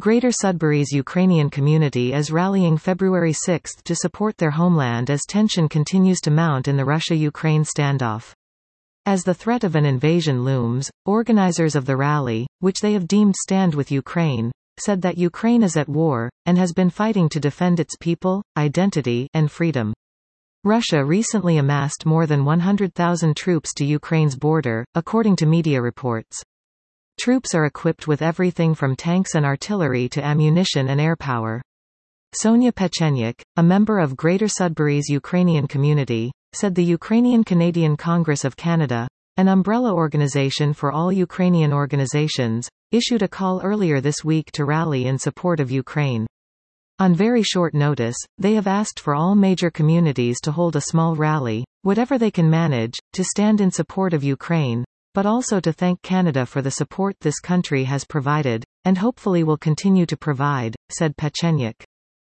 Greater Sudbury's Ukrainian community is rallying February 6 to support their homeland as tension continues to mount in the Russia-Ukraine standoff. As the threat of an invasion looms, organizers of the rally, which they have deemed Stand with Ukraine, said that Ukraine is at war, and has been fighting to defend its people, identity, and freedom. Russia recently amassed more than 100,000 troops to Ukraine's border, according to media reports. Troops are equipped with everything from tanks and artillery to ammunition and air power. Sonia Pechenyuk, a member of Greater Sudbury's Ukrainian community, said the Ukrainian-Canadian Congress of Canada, an umbrella organization for all Ukrainian organizations, issued a call earlier this week to rally in support of Ukraine. On very short notice, they have asked for all major communities to hold a small rally, whatever they can manage, to stand in support of Ukraine, but also to thank Canada for the support this country has provided, and hopefully will continue to provide, said Pechenyuk.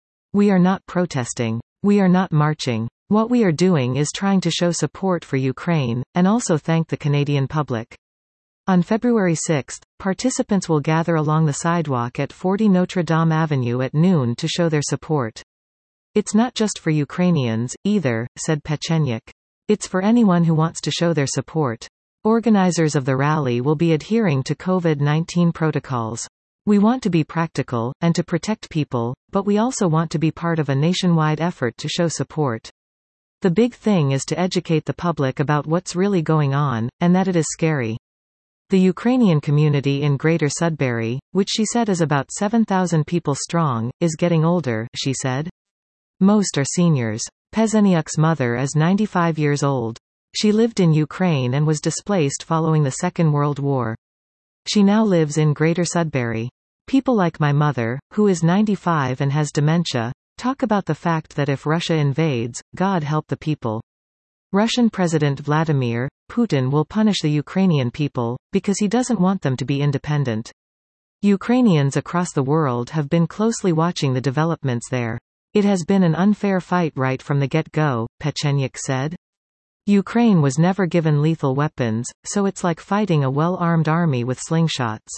We are not protesting. We are not marching. What we are doing is trying to show support for Ukraine, and also thank the Canadian public. On February 6, participants will gather along the sidewalk at 40 Notre Dame Avenue at noon to show their support. It's not just for Ukrainians, either, said Pechenyuk. It's for anyone who wants to show their support. Organizers of the rally will be adhering to COVID-19 protocols. We want to be practical, and to protect people, but we also want to be part of a nationwide effort to show support. The big thing is to educate the public about what's really going on, and that it is scary. The Ukrainian community in Greater Sudbury, which she said is about 7,000 people strong, is getting older, she said. Most are seniors. Pechenyuk's mother is 95 years old. She lived in Ukraine and was displaced following the Second World War. She now lives in Greater Sudbury. People like my mother, who is 95 and has dementia, talk about the fact that if Russia invades, God help the people. Russian President Vladimir Putin will punish the Ukrainian people, because he doesn't want them to be independent. Ukrainians across the world have been closely watching the developments there. It has been an unfair fight right from the get-go, Pechenyuk said. Ukraine was never given lethal weapons, so it's like fighting a well-armed army with slingshots.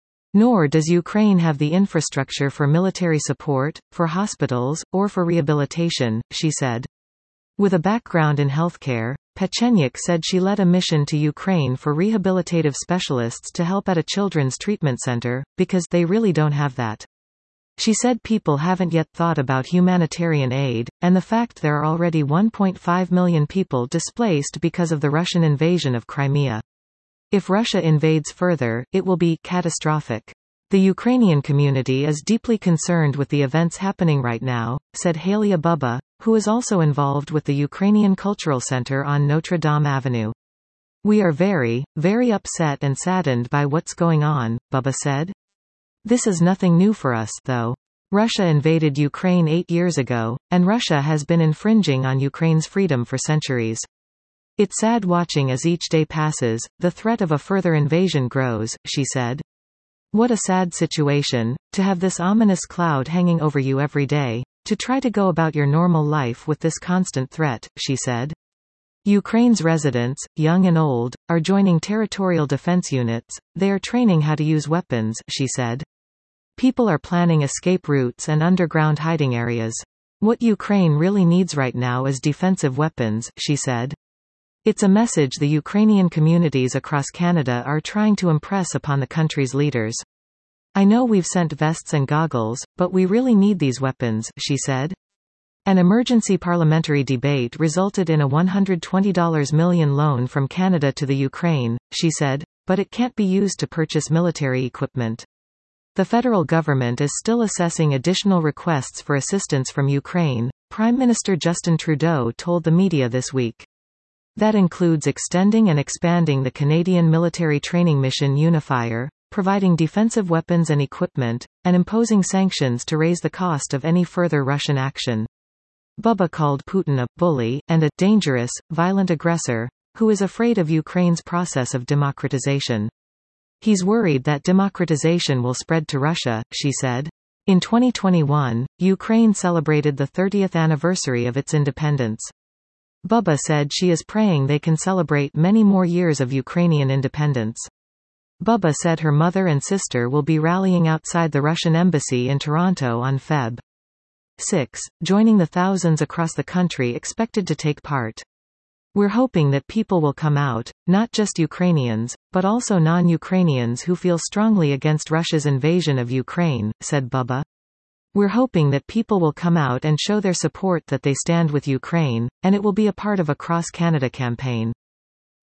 Nor does Ukraine have the infrastructure for military support, for hospitals, or for rehabilitation, she said. With a background in healthcare, Pechenyuk said she led a mission to Ukraine for rehabilitative specialists to help at a children's treatment center, because they really don't have that. She said people haven't yet thought about humanitarian aid, and the fact there are already 1.5 million people displaced because of the Russian invasion of Crimea. If Russia invades further, it will be catastrophic. The Ukrainian community is deeply concerned with the events happening right now, said Halia Bubba, who is also involved with the Ukrainian Cultural Center on Notre Dame Avenue. We are very, very upset and saddened by what's going on, Bubba said. This is nothing new for us, though. Russia invaded Ukraine 8 years ago, and Russia has been infringing on Ukraine's freedom for centuries. It's sad watching as each day passes, the threat of a further invasion grows, she said. What a sad situation, to have this ominous cloud hanging over you every day, to try to go about your normal life with this constant threat, she said. Ukraine's residents, young and old, are joining territorial defense units. They are training how to use weapons, she said. People are planning escape routes and underground hiding areas. What Ukraine really needs right now is defensive weapons, she said. It's a message the Ukrainian communities across Canada are trying to impress upon the country's leaders. I know we've sent vests and goggles, but we really need these weapons, she said. An emergency parliamentary debate resulted in a $120 million loan from Canada to the Ukraine, she said, but it can't be used to purchase military equipment. The federal government is still assessing additional requests for assistance from Ukraine, Prime Minister Justin Trudeau told the media this week. That includes extending and expanding the Canadian military training mission Unifier, providing defensive weapons and equipment, and imposing sanctions to raise the cost of any further Russian action. Bubba called Putin a bully and a dangerous, violent aggressor, who is afraid of Ukraine's process of democratization. He's worried that democratization will spread to Russia, she said. In 2021, Ukraine celebrated the 30th anniversary of its independence. Bubba said she is praying they can celebrate many more years of Ukrainian independence. Bubba said her mother and sister will be rallying outside the Russian embassy in Toronto on Feb. 6, joining the thousands across the country expected to take part. We're hoping that people will come out, not just Ukrainians, but also non-Ukrainians who feel strongly against Russia's invasion of Ukraine, said Bubba. We're hoping that people will come out and show their support, that they stand with Ukraine, and it will be a part of a cross-Canada campaign.